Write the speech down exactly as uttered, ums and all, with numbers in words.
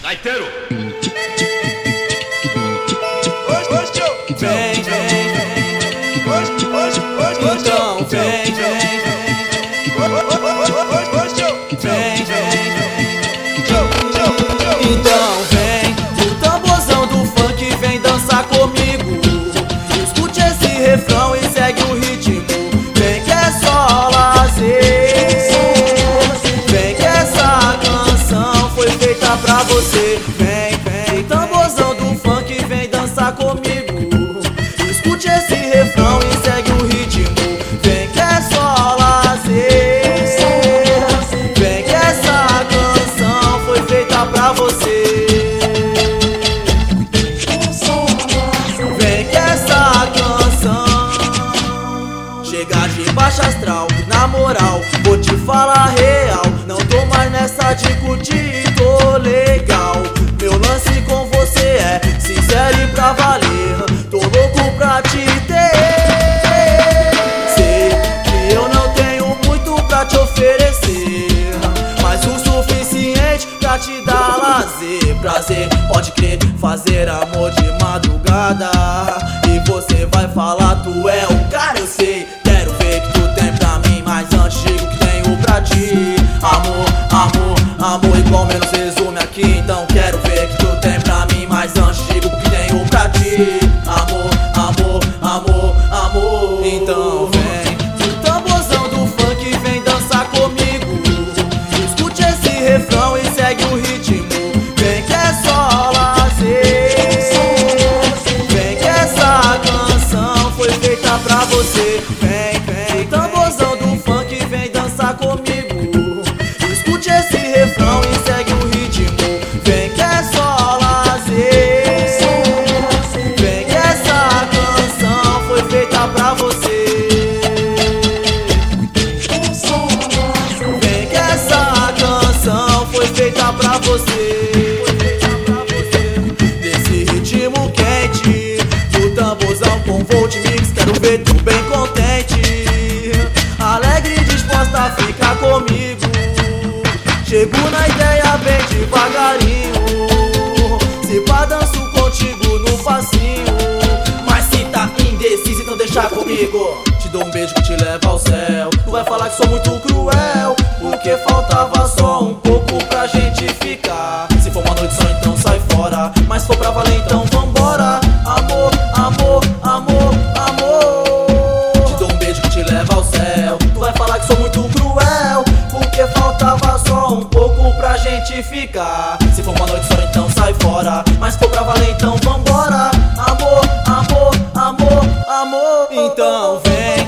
Gaiteiro! Vem, vem, vem. Então vem, vem, vem. Vem, vem, vem. Então vem, o tamborzão do funk vem dançar comigo. Escute esse refrão e segue o ritmo. Vem que é só lazer. Vem que essa canção foi feita pra você. Vem, vem, o tamborzão do funk vem dançar comigo. Escute esse refrão e segue o ritmo. Vem que é só lazer. Vem que essa canção foi feita pra você. Vem que essa canção chega de baixa astral. Na moral, vou te falar real. Não tô mais nessa de curtir, tô legal. Meu lance com você é sincero e pra valer. Tô louco pra te ter. Sei que eu não tenho muito pra te oferecer, mas o suficiente pra te dar lazer. Prazer, pode crer, fazer amor de madrugada. E você vai falar, tu é o cara, eu sei. Quero ver que tu tem pra mim, mas antes digo que tenho pra ti. Amor, amor, amor igual menos resume aqui. Então quero ver que tu tem pra mim, mas antes digo que tenho pra ti. Amor, amor, amor, amor. Então vem, o tamborzão do funk vem dançar comigo. Escute esse refrão e segue o ritmo. Vem que é só lazer. Vem que essa canção foi feita pra você. Vem, vem, o tamborzão do funk vem dançar comigo. Escute esse refrão e segue o ritmo. Vem que é só lazer. Vem que essa canção foi feita pra você. Vem que essa canção foi feita pra você. Nesse ritmo quente do tamborzão com Volt Mix, quero ver tu bem contente, alegre e disposta a ficar comigo. Chego na ideia bem devagarinho. Se pá, danço contigo no passinho. Mas se tá indeciso, então deixa comigo. Te dou um beijo que te leva ao céu. Tu vai falar que sou muito cruel, porque faltava só um pouco pra gente ficar. Se for uma noite só, então sai fora. Mas se for pra valer, então vambora. Amor, amor, amor, amor. Te dou um beijo que te leva ao céu. Tu vai falar que sou muito cruel, porque faltava só um pouco pra gente ficar. Se for uma noite só, então sai fora. Mas se for pra valer, então vambora. Amor, amor, amor, amor. Então vem.